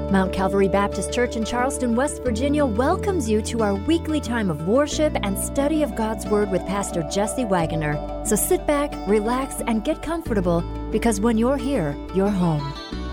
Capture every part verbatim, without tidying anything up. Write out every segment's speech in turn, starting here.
Mount Calvary Baptist Church in Charleston, West Virginia welcomes you to our weekly time of worship and study of God's Word with Pastor Jesse Wagoner. So sit back, relax, and get comfortable, because when you're here, you're home.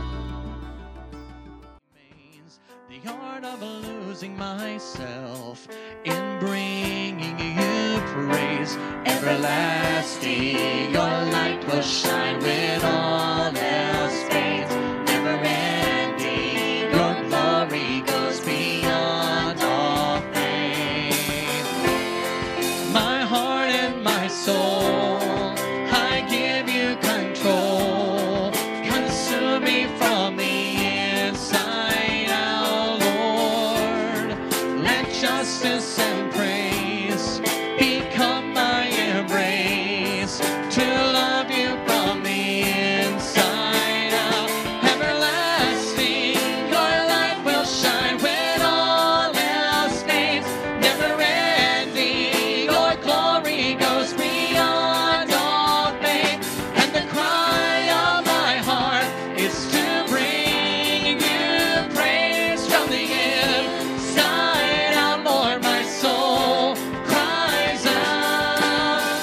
The art of losing myself in bringing you praise. Everlasting, your light will shine when all else fades. Never ending, your glory goes beyond all fame. My heart and my soul, I give you control. Consume me from the inside out, Lord. Let justice and praise become my embrace, to love you from the inside out. Everlasting, your light will shine when all else fades. Never ending, your glory goes beyond all fame. And the cry of my heart is to bring you praise from the inside out, Lord. My soul cries out.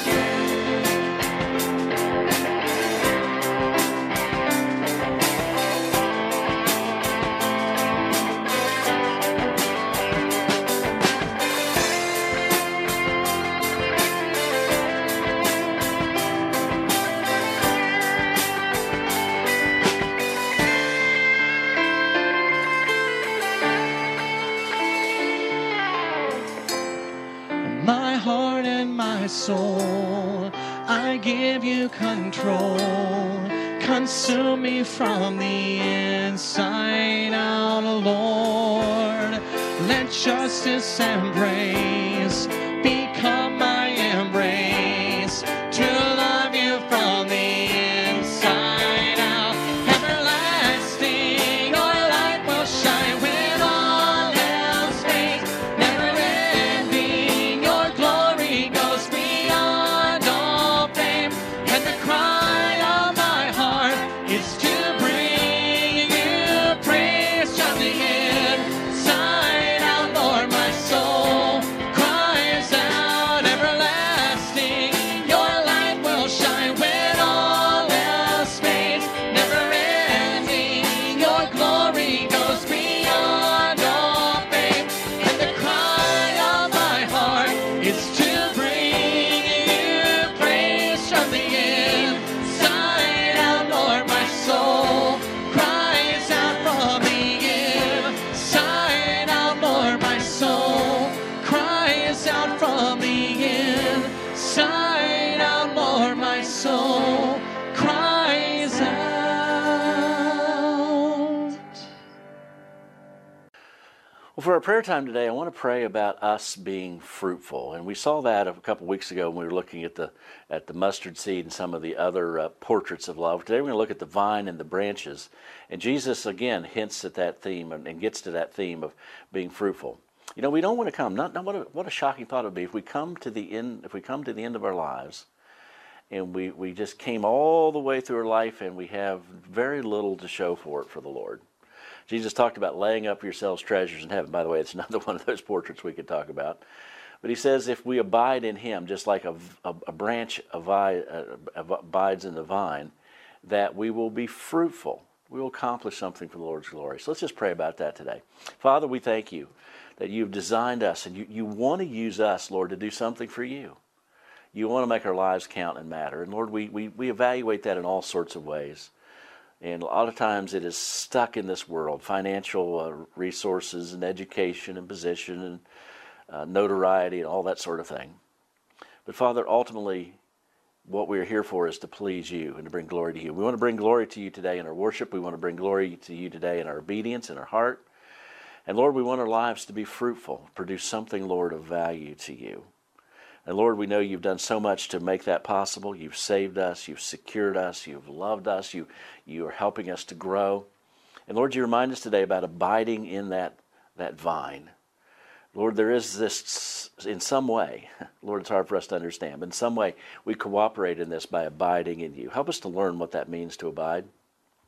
My heart and my soul, I give you control. Consume me from the inside out, Lord. Let justice and praise become my embrace, to love you from the inside out. Everlasting, your light will shine when all else fades. Never ending, your glory goes beyond all fame. And the cry of my heart is to bring you praise from the inside out, Lord. My soul cries out. Everlasting, your light will shine when all else fades. Never ending, your glory goes beyond all fame. And the cry of my heart is to bring you praise from the inside out, Lord. My soul cries out from the inside out, Lord. My soul cries out from the inside out, Lord. My soul cries out. Well, for our prayer time today, I want to pray about us being fruitful. And we saw that a couple weeks ago when we were looking at the at the mustard seed and some of the other uh, portraits of love. Today we're going to look at the vine and the branches. And Jesus, again, hints at that theme and, and gets to that theme of being fruitful. You know, we don't want to come, not, not what, a, what a shocking thought it would be if we come to the end, if we come to the end of our lives and we, we just came all the way through our life and we have very little to show for it for the Lord. Jesus talked about laying up yourselves treasures in heaven. By the way, it's another one of those portraits we could talk about. But he says if we abide in him, just like a, a, a branch avi- uh, abides in the vine, that we will be fruitful. We will accomplish something for the Lord's glory. So let's just pray about that today. Father, we thank you that you've designed us and you, you want to use us, Lord, to do something for you. You want to make our lives count and matter. And Lord, we, we, we evaluate that in all sorts of ways. And a lot of times it is stuck in this world, financial uh, resources and education and position and uh, notoriety and all that sort of thing. But Father, ultimately, what we're here for is to please you and to bring glory to you. We want to bring glory to you today in our worship. We want to bring glory to you today in our obedience, in our heart. And Lord, we want our lives to be fruitful, produce something, Lord, of value to you. And Lord, we know you've done so much to make that possible. You've saved us, you've secured us, you've loved us, you, you are helping us to grow. And Lord, you remind us today about abiding in that, that vine. Lord, there is this, in some way, Lord, it's hard for us to understand, but in some way we cooperate in this by abiding in you. Help us to learn what that means to abide.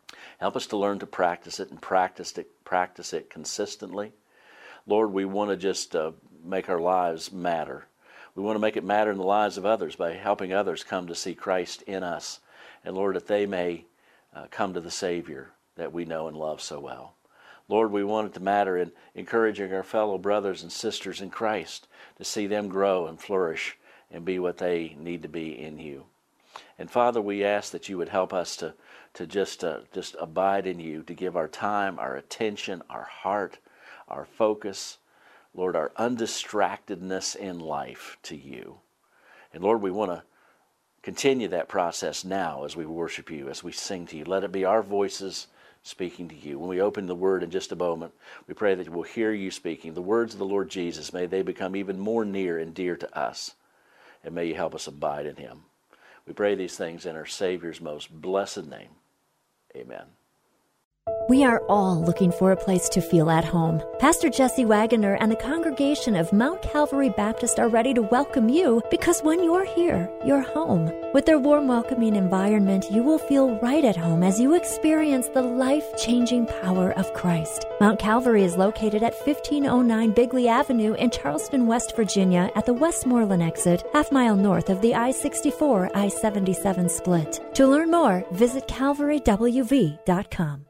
Help us to learn to practice it and practice it, practice it consistently. Lord, we want to just uh, make our lives matter. We want to make it matter in the lives of others by helping others come to see Christ in us. And Lord, that they may uh, come to the Savior that we know and love so well. Lord, we want it to matter in encouraging our fellow brothers and sisters in Christ to see them grow and flourish and be what they need to be in you. And Father, we ask that you would help us to, to just, uh, just abide in you, to give our time, our attention, our heart, our focus, Lord, our undistractedness in life to you. And Lord, we want to continue that process now as we worship you, as we sing to you. Let it be our voices speaking to you. When we open the Word in just a moment, we pray that we'll hear you speaking. The words of the Lord Jesus, may they become even more near and dear to us. And may you help us abide in him. We pray these things in our Savior's most blessed name. Amen. We are all looking for a place to feel at home. Pastor Jesse Wagoner and the congregation of Mount Calvary Baptist are ready to welcome you, because when you're here, you're home. With their warm, welcoming environment, you will feel right at home as you experience the life-changing power of Christ. Mount Calvary is located at fifteen oh nine Bigley Avenue in Charleston, West Virginia, at the Westmoreland exit, half mile north of the I sixty-four I seventy-seven split. To learn more, visit calvary w v dot com.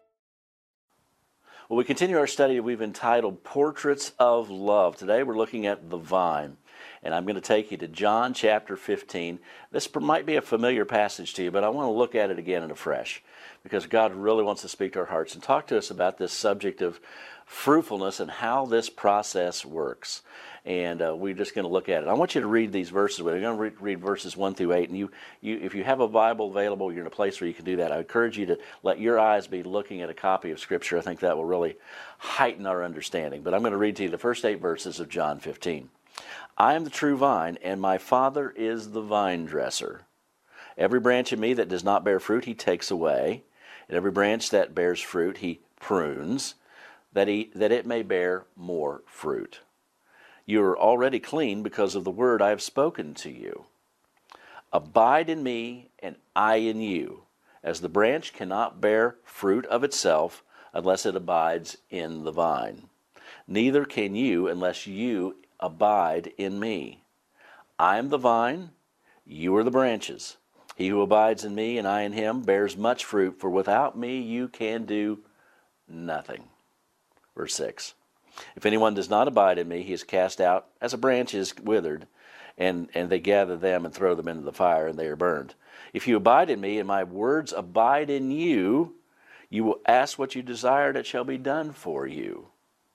Well, we continue our study we've entitled Portraits of Love. Today we're looking at the vine, and I'm going to take you to John chapter fifteen. This might be a familiar passage to you, but I want to look at it again and afresh, because God really wants to speak to our hearts and talk to us about this subject of fruitfulness and how this process works. And uh, we're just going to look at it. I want you to read these verses. We're going to read, read verses one through eight. And you, you, if you have a Bible available, you're in a place where you can do that. I encourage you to let your eyes be looking at a copy of Scripture. I think that will really heighten our understanding. But I'm going to read to you the first eight verses of John fifteen. I am the true vine, and my Father is the vine dresser. Every branch in me that does not bear fruit, he takes away. And every branch that bears fruit, he prunes, that, he, that it may bear more fruit. You are already clean because of the word I have spoken to you. Abide in me, and I in you, as the branch cannot bear fruit of itself unless it abides in the vine. Neither can you unless you abide in me. I am the vine, you are the branches. He who abides in me and I in him bears much fruit, for without me you can do nothing. Verse six. If anyone does not abide in me, he is cast out as a branch is withered, and, and they gather them and throw them into the fire, and they are burned. If you abide in me, and my words abide in you, you will ask what you desire, and it shall be done for you.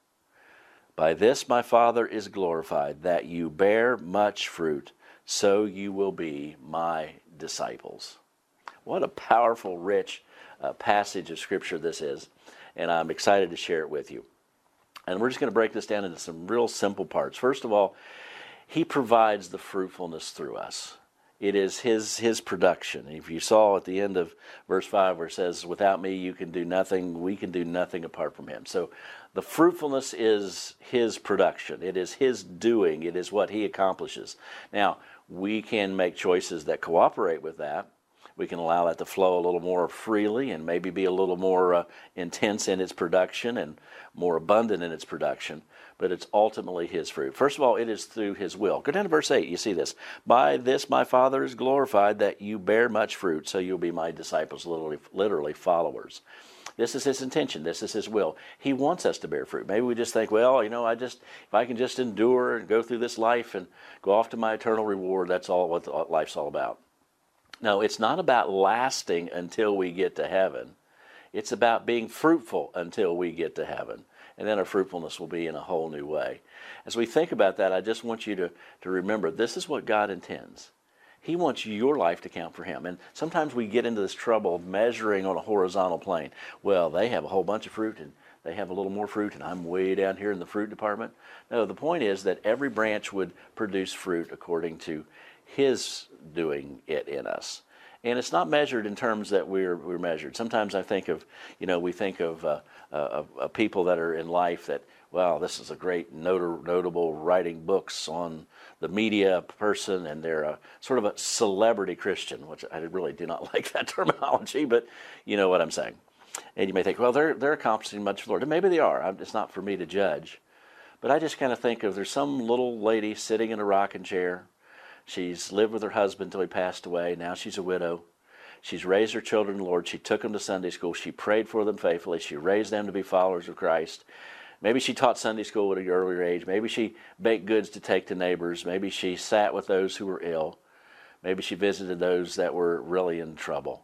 By this my Father is glorified, that you bear much fruit, so you will be my disciples. What a powerful, rich uh, passage of Scripture this is, and I'm excited to share it with you. And we're just going to break this down into some real simple parts. First of all, he provides the fruitfulness through us. It is his his production. If you saw at the end of verse five where it says, without me you can do nothing, we can do nothing apart from him. So the fruitfulness is his production. It is his doing. It is what he accomplishes. Now, we can make choices that cooperate with that. We can allow that to flow a little more freely and maybe be a little more uh, intense in its production and more abundant in its production, but it's ultimately his fruit. First of all, it is through his will. Go down to verse eight, you see this. By this my Father is glorified, that you bear much fruit, so you'll be my disciples, literally, literally followers. This is his intention. This is his will. He wants us to bear fruit. Maybe we just think, well, you know, I just if I can just endure and go through this life and go off to my eternal reward, that's all what life's all about. No, it's not about lasting until we get to heaven. It's about being fruitful until we get to heaven. And then our fruitfulness will be in a whole new way. As we think about that, I just want you to, to remember this is what God intends. He wants your life to count for him. And sometimes we get into this trouble of measuring on a horizontal plane. Well, they have a whole bunch of fruit and they have a little more fruit and I'm way down here in the fruit department. No, the point is that every branch would produce fruit according to his doing it in us. And it's not measured in terms that we're we're measured. Sometimes I think of, you know, we think of, uh, uh, of, of people that are in life that, well, this is a great not- notable writing books on the media person, and they're a sort of a celebrity Christian, which I really do not like that terminology, but you know what I'm saying. And you may think, well, they're they're accomplishing much for the Lord. And maybe they are. I'm, it's not for me to judge. But I just kind of think of there's some little lady sitting in a rocking chair. She's lived with her husband until he passed away. Now she's a widow. She's raised her children in the Lord. She took them to Sunday school. She prayed for them faithfully. She raised them to be followers of Christ. Maybe she taught Sunday school at an earlier age. Maybe she baked goods to take to neighbors. Maybe she sat with those who were ill. Maybe she visited those that were really in trouble.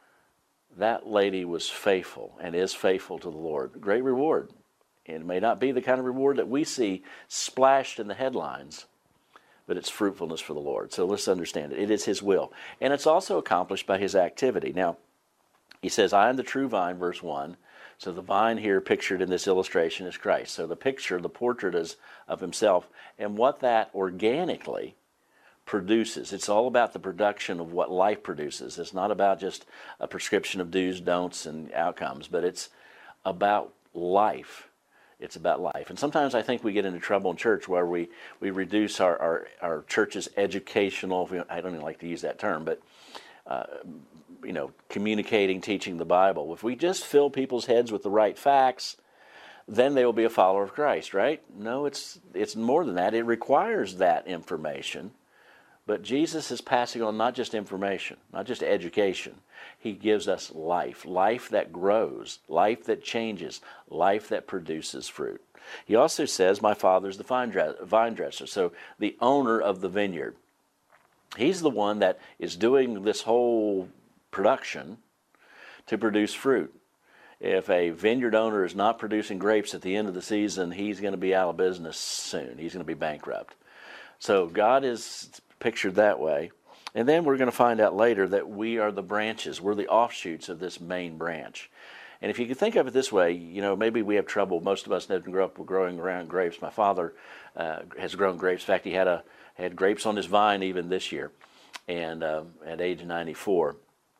That lady was faithful and is faithful to the Lord. Great reward. And it may not be the kind of reward that we see splashed in the headlines, but it's fruitfulness for the Lord. So let's understand it. It is His will. And it's also accomplished by His activity. Now, He says, I am the true vine, verse one. So the vine here pictured in this illustration is Christ. So the picture, the portrait is of Himself. And what that organically produces. It's all about the production of what life produces. It's not about just a prescription of do's, don'ts, and outcomes, but it's about life. It's about life. And sometimes I think we get into trouble in church where we, we reduce our, our, our church's educational, I don't even like to use that term, but uh, you know, communicating, teaching the Bible. If we just fill people's heads with the right facts, then they will be a follower of Christ, right? No, it's it's more than that. It requires that information. But Jesus is passing on not just information, not just education. He gives us life, life that grows, life that changes, life that produces fruit. He also says, my Father's the vine dresser, so the owner of the vineyard. He's the one that is doing this whole production to produce fruit. If a vineyard owner is not producing grapes at the end of the season, he's going to be out of business soon. He's going to be bankrupt. So God is pictured that way. And then we're going to find out later that we are the branches. We're the offshoots of this main branch. And if you can think of it this way, you know, maybe we have trouble. Most of us didn't grow up growing around grapes. My father uh, has grown grapes. In fact, he had a had grapes on his vine even this year, and uh, at age ninety-four.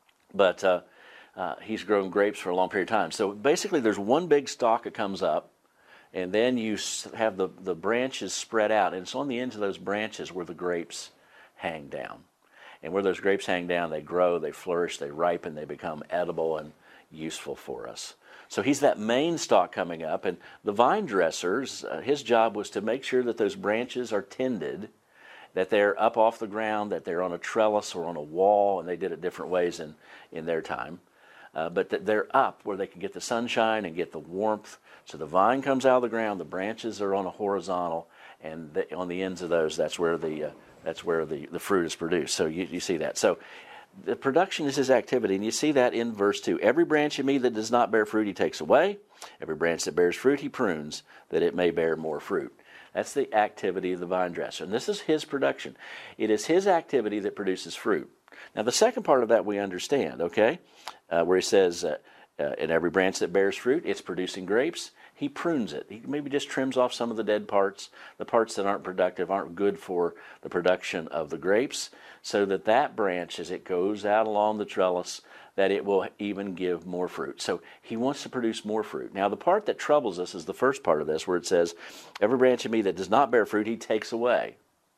But uh, uh, he's grown grapes for a long period of time. So basically, there's one big stalk that comes up, and then you have the, the branches spread out. And it's on the ends of those branches where the grapes hang down. And where those grapes hang down, they grow, they flourish, they ripen, they become edible and useful for us. So he's that main stalk coming up. And the vine dressers, uh, his job was to make sure that those branches are tended, that they're up off the ground, that they're on a trellis or on a wall, and they did it different ways in, in their time. Uh, but that they're up where they can get the sunshine and get the warmth. So the vine comes out of the ground, the branches are on a horizontal, and the, on the ends of those, that's where the uh, that's where the, the fruit is produced. So you, you see that. So the production is his activity, and you see that in verse two. Every branch in me that does not bear fruit, he takes away. Every branch that bears fruit, he prunes, that it may bear more fruit. That's the activity of the vine dresser. And this is his production. It is his activity that produces fruit. Now, the second part of that we understand, okay, uh, where he says, uh, uh, in every branch that bears fruit, it's producing grapes. He prunes it. He maybe just trims off some of the dead parts, the parts that aren't productive, aren't good for the production of the grapes, so that that branch, as it goes out along the trellis, that it will even give more fruit. So he wants to produce more fruit. Now, the part that troubles us is the first part of this, where it says, every branch in me that does not bear fruit, he takes away.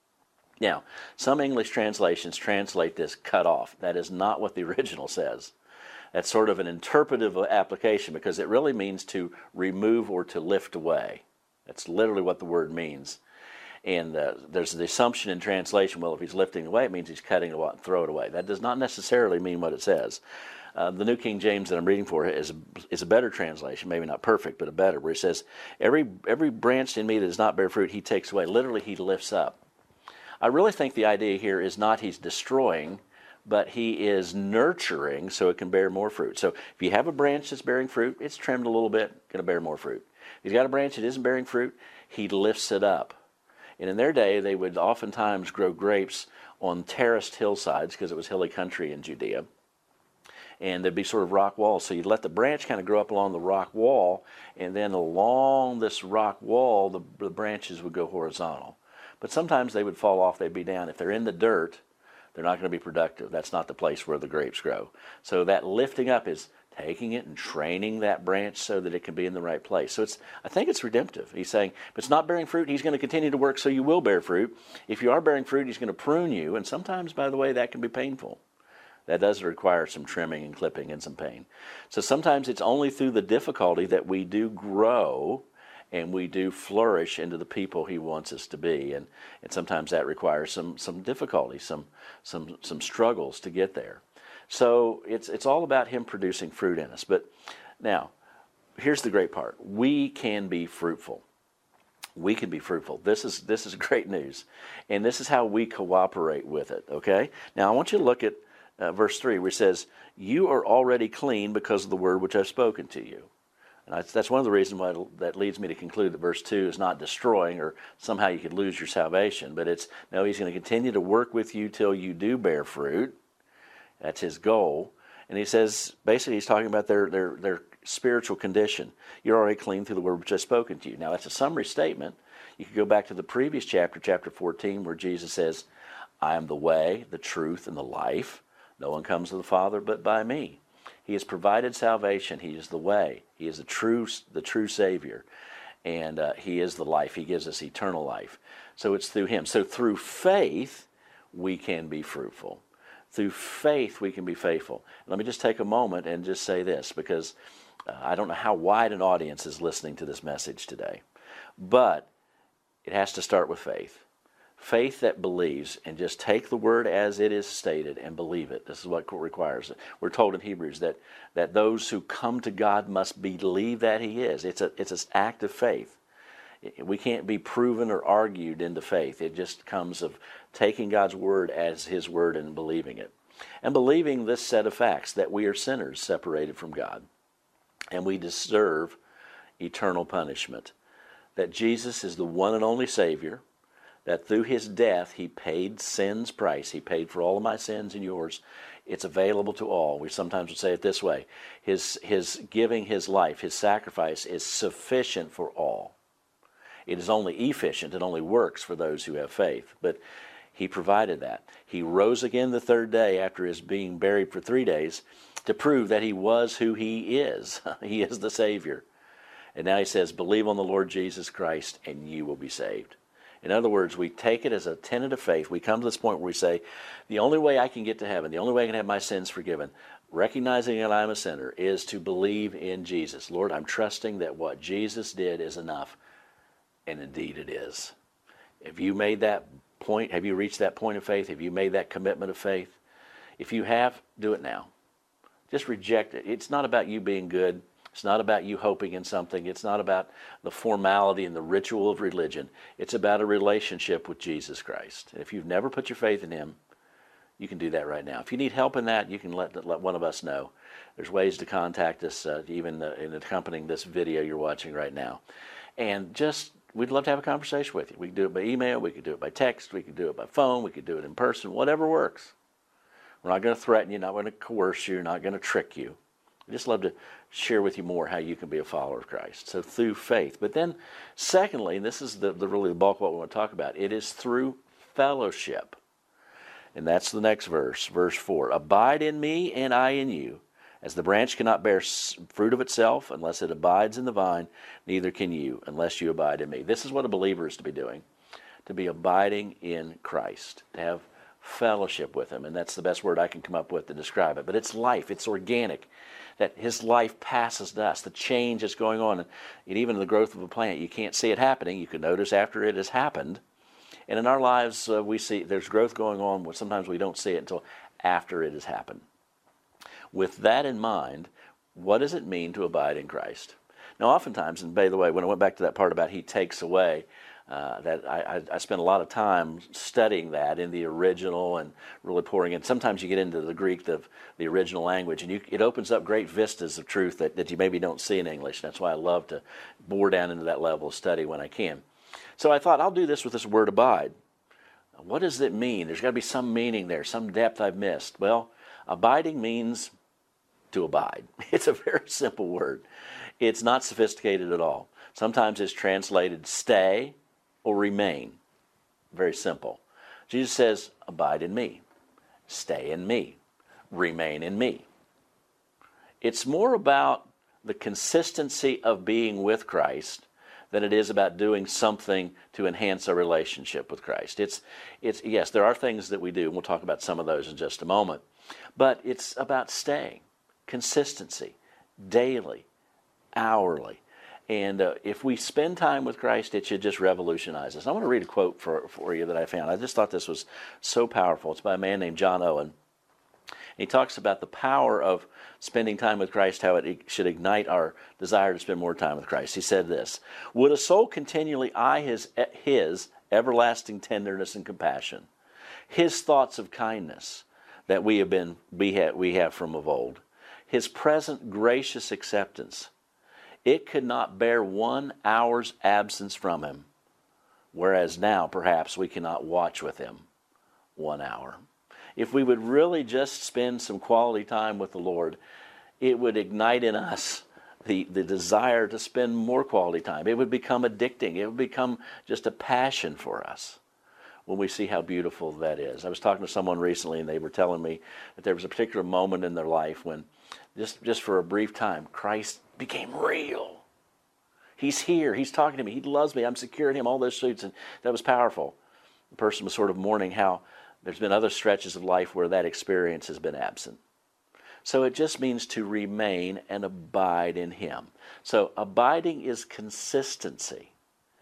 Now, some English translations translate this cut off. That is not what the original says. That's sort of an interpretive application, because it really means to remove or to lift away. That's literally what the word means. And uh, there's the assumption in translation, well, if he's lifting away, it means he's cutting it and throw it away. That does not necessarily mean what it says. Uh, the New King James that I'm reading for is a, is a better translation, maybe not perfect, but a better, where it says, every, every branch in me that does not bear fruit, he takes away. Literally, he lifts up. I really think the idea here is not he's destroying, but he is nurturing so it can bear more fruit. So if you have a branch that's bearing fruit, it's trimmed a little bit, going to bear more fruit. If you've got a branch that isn't bearing fruit, he lifts it up. And in their day, they would oftentimes grow grapes on terraced hillsides, because it was hilly country in Judea. And there'd be sort of rock walls. So you'd let the branch kind of grow up along the rock wall, and then along this rock wall, the, the branches would go horizontal. But sometimes they would fall off, they'd be down. If they're in the dirt, they're not going to be productive. That's not the place where the grapes grow. So that lifting up is taking it and training that branch so that it can be in the right place. So it's, I think it's redemptive. He's saying, if it's not bearing fruit, he's going to continue to work so you will bear fruit. If you are bearing fruit, he's going to prune you. And sometimes, by the way, that can be painful. That does require some trimming and clipping and some pain. So sometimes it's only through the difficulty that we do grow and we do flourish into the people he wants us to be. And, and sometimes that requires some some difficulty, some some some struggles to get there. So it's it's all about him producing fruit in us. But now, here's the great part. We can be fruitful. We can be fruitful. This is this is great news. And this is how we cooperate with it, okay? Now, I want you to look at uh, verse three, where it says, you are already clean because of the word which I've spoken to you. And that's, that's one of the reasons why that leads me to conclude that verse two is not destroying or somehow you could lose your salvation, but it's, no, he's going to continue to work with you till you do bear fruit. That's his goal. And he says, basically he's talking about their their their spiritual condition. You're already clean through the word which I've spoken to you. Now, that's a summary statement. You could go back to the previous chapter, chapter fourteen, where Jesus says, I am the way, the truth, and the life. No one comes to the Father but by me. He has provided salvation. He is the way. He is the true, the true Savior. And uh, he is the life. He gives us eternal life. So it's through him. So through faith, we can be fruitful. Through faith, we can be faithful. Let me just take a moment and just say this, because uh, I don't know how wide an audience is listening to this message today. But it has to start with faith. Faith that believes, and just take the word as it is stated and believe it. This is what it requires. We're told in Hebrews that, that those who come to God must believe that he is. It's a it's an act of faith. We can't be proven or argued into faith. It just comes of taking God's word as his word and believing it. And believing this set of facts, that we are sinners separated from God, and we deserve eternal punishment. That Jesus is the one and only Savior, that through his death he paid sin's price. He paid for all of my sins and yours. It's available to all. We sometimes would say it this way. His, his giving his life, his sacrifice is sufficient for all. It is only efficient. It only works for those who have faith. But he provided that. He rose again the third day after his being buried for three days to prove that he was who he is. He is the Savior. And now he says, believe on the Lord Jesus Christ and you will be saved. In other words, we take it as a tenet of faith. We come to this point where we say, the only way I can get to heaven, the only way I can have my sins forgiven, recognizing that I'm a sinner, is to believe in Jesus. Lord, I'm trusting that what Jesus did is enough. And indeed it is. Have you made that point? Have you reached that point of faith? Have you made that commitment of faith? If you have, do it now. Just reject it. It's not about you being good. It's not about you hoping in something. It's not about the formality and the ritual of religion. It's about a relationship with Jesus Christ. If you've never put your faith in him, you can do that right now. If you need help in that, you can let, let one of us know. There's ways to contact us, uh, even uh, in accompanying this video you're watching right now. And just, we'd love to have a conversation with you. We can do it by email. We could do it by text. We could do it by phone. We could do it in person. Whatever works. We're not going to threaten you. Not going to coerce you. Not going to trick you. I'd just love to share with you more how you can be a follower of Christ. So through faith. But then, secondly, and this is the, the really the bulk of what we want to talk about, it is through fellowship. And that's the next verse, verse four. Abide in me and I in you. As the branch cannot bear fruit of itself unless it abides in the vine, neither can you unless you abide in me. This is what a believer is to be doing, to be abiding in Christ, to have fellowship with him. And that's the best word I can come up with to describe it. But it's life. It's organic. That his life passes to us. The change is going on. And even in the growth of a plant, you can't see it happening. You can notice after it has happened. And in our lives, uh, we see there's growth going on, but sometimes we don't see it until after it has happened. With that in mind, what does it mean to abide in Christ? Now, oftentimes, and by the way, when I went back to that part about he takes away, Uh, that I, I spent a lot of time studying that in the original and really pouring in. Sometimes you get into the Greek, the, the original language, and you, it opens up great vistas of truth that, that you maybe don't see in English. That's why I love to bore down into that level of study when I can. So I thought, I'll do this with this word abide. What does it mean? There's got to be some meaning there, some depth I've missed. Well, abiding means to abide. It's a very simple word. It's not sophisticated at all. Sometimes it's translated stay or remain. Very simple. Jesus says, abide in me, stay in me, remain in me. It's more about the consistency of being with Christ than it is about doing something to enhance our relationship with Christ. It's, it's yes, there are things that we do, and we'll talk about some of those in just a moment, but it's about staying, consistency, daily, hourly. And uh, if we spend time with Christ, it should just revolutionize us. I want to read a quote for, for you that I found. I just thought this was so powerful. It's by a man named John Owen. He talks about the power of spending time with Christ, how it should ignite our desire to spend more time with Christ. He said this: would a soul continually eye his, his everlasting tenderness and compassion, his thoughts of kindness that we have been we have, we have from of old, his present gracious acceptance, it could not bear one hour's absence from him, whereas now perhaps we cannot watch with him one hour. If we would really just spend some quality time with the Lord, it would ignite in us the, the desire to spend more quality time. It would become addicting. It would become just a passion for us when we see how beautiful that is. I was talking to someone recently, and they were telling me that there was a particular moment in their life when, just, just for a brief time, Christ became real. He's here. He's talking to me. He loves me. I'm secure in him. All those suits, and that was powerful. The person was sort of mourning how there's been other stretches of life where that experience has been absent. So it just means to remain and abide in him. So abiding is consistency,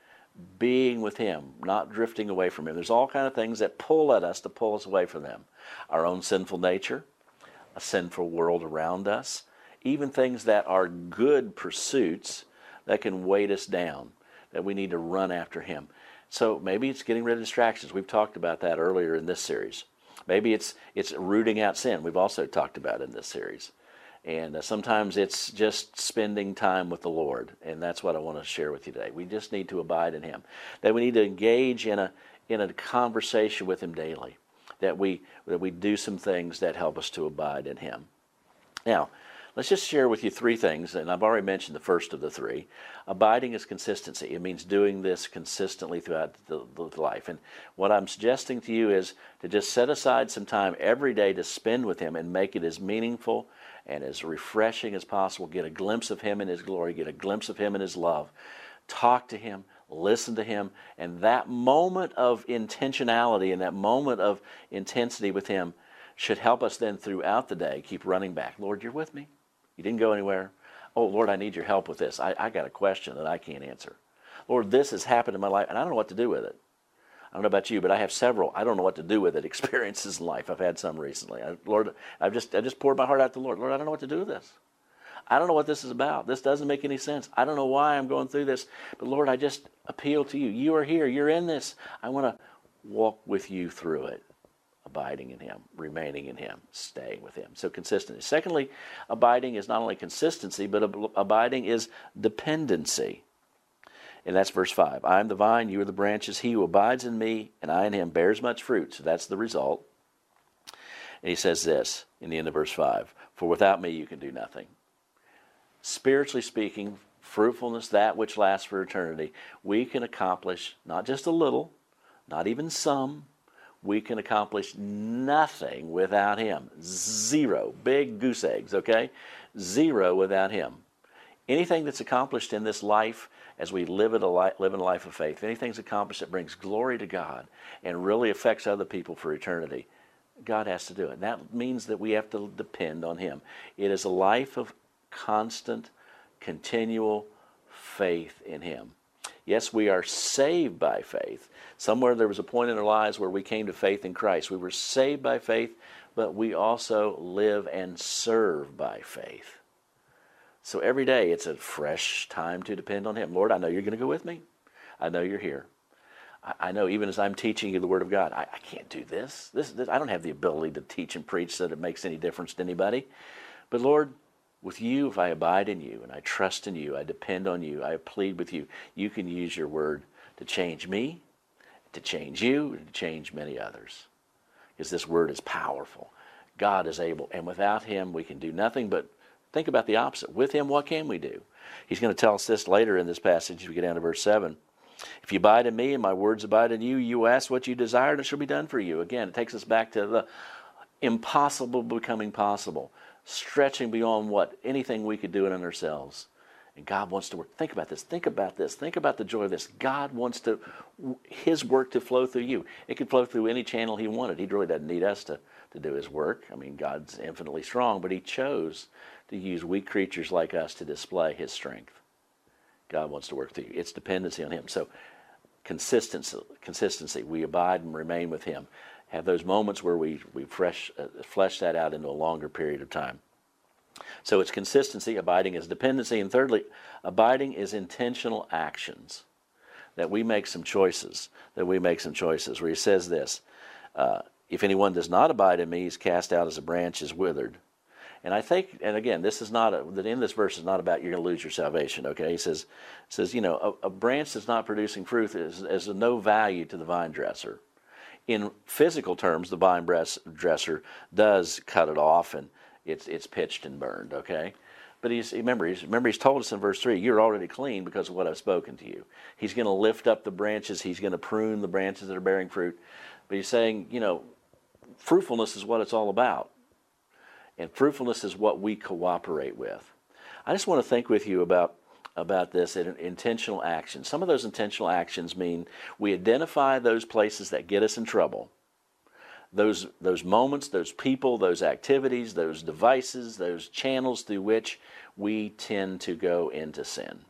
being with him, not drifting away from him. There's all kinds of things that pull at us to pull us away from them. Our own sinful nature, a sinful world around us, even things that are good pursuits that can weight us down, that we need to run after him. So maybe it's getting rid of distractions. We've talked about that earlier in this series. Maybe it's it's rooting out sin. We've also talked about it in this series. And uh, sometimes it's just spending time with the Lord, and that's what I want to share with you today. We just need to abide in him. That we need to engage in a in a conversation with him daily. That we that we do some things that help us to abide in him. Now, let's just share with you three things, and I've already mentioned the first of the three. Abiding is consistency. It means doing this consistently throughout the, the life. And what I'm suggesting to you is to just set aside some time every day to spend with him and make it as meaningful and as refreshing as possible. Get a glimpse of him in his glory. Get a glimpse of him in his love. Talk to him. Listen to him. And that moment of intentionality and that moment of intensity with him should help us then throughout the day keep running back. Lord, you're with me. You didn't go anywhere. Oh, Lord, I need your help with this. I, I got a question that I can't answer. Lord, this has happened in my life, and I don't know what to do with it. I don't know about you, but I have several I don't know what to do with it experiences in life. I've had some recently. I, Lord, I've just I just poured my heart out to the Lord. Lord, I don't know what to do with this. I don't know what this is about. This doesn't make any sense. I don't know why I'm going through this. But Lord, I just appeal to you. You are here. You're in this. I want to walk with you through it. Abiding in him, remaining in him, staying with him. So consistency. Secondly, abiding is not only consistency, but ab- abiding is dependency. And that's verse five. I am the vine, you are the branches. He who abides in me, and I in him, bears much fruit. So that's the result. And he says this in the end of verse five. For without me you can do nothing. Spiritually speaking, fruitfulness, that which lasts for eternity, we can accomplish not just a little, not even some, we can accomplish nothing without him. Zero. Big goose eggs, okay? Zero without him. Anything that's accomplished in this life as we live, it a li- live in a life of faith, anything that's accomplished that brings glory to God and really affects other people for eternity, God has to do it. And that means that we have to depend on him. It is a life of constant, continual faith in him. Yes, we are saved by faith. Somewhere there was a point in our lives where we came to faith in Christ. We were saved by faith, but we also live and serve by faith. So every day it's a fresh time to depend on him. Lord, I know you're going to go with me. I know you're here. I, I know even as I'm teaching you the Word of God, I, I can't do this. This, this. I don't have the ability to teach and preach so that it makes any difference to anybody. But Lord, with you, if I abide in you and I trust in you, I depend on you, I plead with you, you can use your word to change me, to change you, and to change many others. Because this word is powerful. God is able, and without him we can do nothing. But think about the opposite. With him, what can we do? He's going to tell us this later in this passage as we get down to verse seven. If you abide in me and my words abide in you, you ask what you desire and it shall be done for you. Again, it takes us back to the impossible becoming possible. Stretching beyond what anything we could do in ourselves. And God wants to work. Think about this. Think about this. Think about the joy of this. God wants to His work to flow through you. It could flow through any channel He wanted. He really doesn't need us to, to do His work. I mean, God's infinitely strong, but He chose to use weak creatures like us to display His strength. God wants to work through you. It's dependency on Him. So consistency, consistency. We abide and remain with Him. Have those moments where we, we fresh, uh, flesh that out into a longer period of time. So it's consistency, abiding is dependency, and thirdly, abiding is intentional actions, that we make some choices, that we make some choices, where He says this, uh, if anyone does not abide in me, he's cast out as a branch is withered. And I think, and again, this is not, a, the end of this verse is not about you're going to lose your salvation, okay? He says, says you know, a, a branch that's not producing fruit is, is of no value to the vine dresser. In physical terms, the vine dresser does cut it off, and It's it's pitched and burned, okay? But he's remember he's remember he's told us in verse three, you're already clean because of what I've spoken to you. He's going to lift up the branches. He's going to prune the branches that are bearing fruit. But he's saying, you know, fruitfulness is what it's all about, and fruitfulness is what we cooperate with. I just want to think with you about about this intentional action. Some of those intentional actions mean we identify those places that get us in trouble. Those those moments, those people, those activities, those devices, those channels through which we tend to go into sin.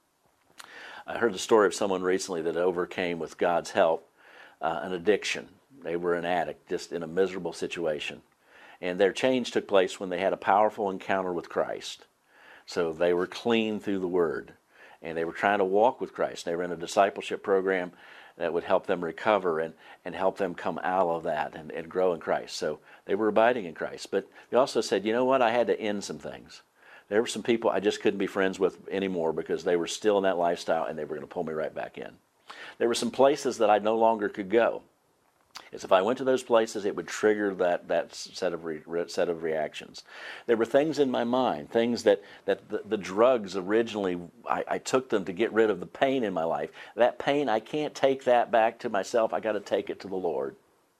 I heard the story of someone recently that overcame, with God's help, uh, an addiction. They were an addict, just in a miserable situation. And their change took place when they had a powerful encounter with Christ. So they were clean through the Word, and they were trying to walk with Christ. They were in a discipleship program that would help them recover and, and help them come out of that and, and grow in Christ. So they were abiding in Christ. But they also said, you know what, I had to end some things. There were some people I just couldn't be friends with anymore because they were still in that lifestyle and they were going to pull me right back in. There were some places that I no longer could go. As if I went to those places, it would trigger that, that set of re, set of reactions. There were things in my mind, things that, that the, the drugs originally, I, I took them to get rid of the pain in my life. That pain, I can't take that back to myself. I got to take it to the Lord.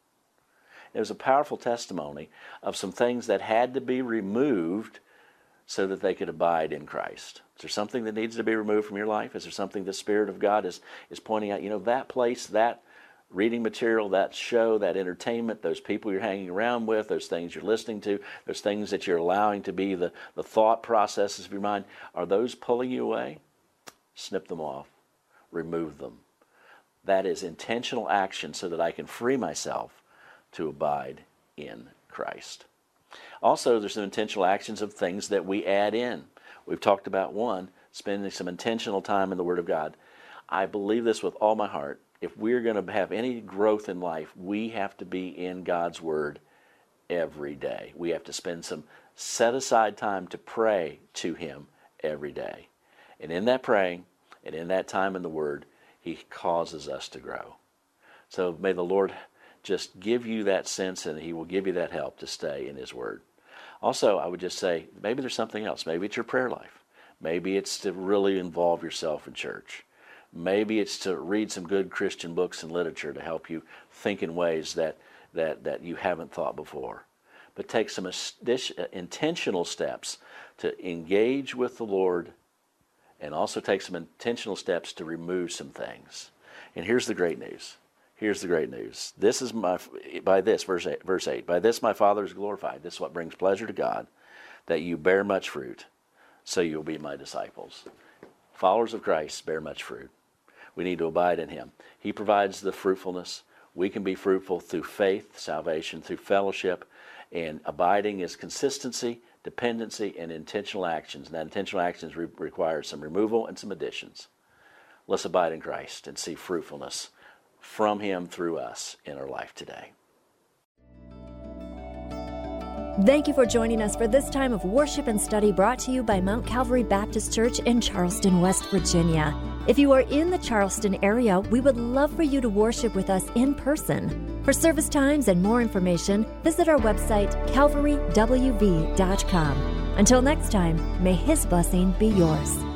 It was a powerful testimony of some things that had to be removed so that they could abide in Christ. Is there something that needs to be removed from your life? Is there something the Spirit of God is, is pointing out? You know, that place, that reading material, that show, that entertainment, those people you're hanging around with, those things you're listening to, those things that you're allowing to be the, the thought processes of your mind, are those pulling you away? Snip them off. Remove them. That is intentional action so that I can free myself to abide in Christ. Also, there's some intentional actions of things that we add in. We've talked about one, spending some intentional time in the Word of God. I believe this with all my heart. If we're going to have any growth in life, we have to be in God's Word every day. We have to spend some set-aside time to pray to Him every day. And in that praying, and in that time in the Word, He causes us to grow. So may the Lord just give you that sense, and He will give you that help to stay in His Word. Also, I would just say, maybe there's something else. Maybe it's your prayer life. Maybe it's to really involve yourself in church. Maybe it's to read some good Christian books and literature to help you think in ways that, that, that you haven't thought before. But take some intentional steps to engage with the Lord, and also take some intentional steps to remove some things. And here's the great news. Here's the great news. This is my, by this, verse eight, verse eight, by this my Father is glorified. This is what brings pleasure to God, that you bear much fruit, so you'll be my disciples. Followers of Christ bear much fruit. We need to abide in Him. He provides the fruitfulness. We can be fruitful through faith, salvation, through fellowship, and abiding is consistency, dependency, and intentional actions. And that intentional actions re- require some removal and some additions. Let's abide in Christ and see fruitfulness from Him through us in our life today. Thank you for joining us for this time of worship and study brought to you by Mount Calvary Baptist Church in Charleston, West Virginia. If you are in the Charleston area, we would love for you to worship with us in person. For service times and more information, visit our website, calvary w v dot com. Until next time, may His blessing be yours.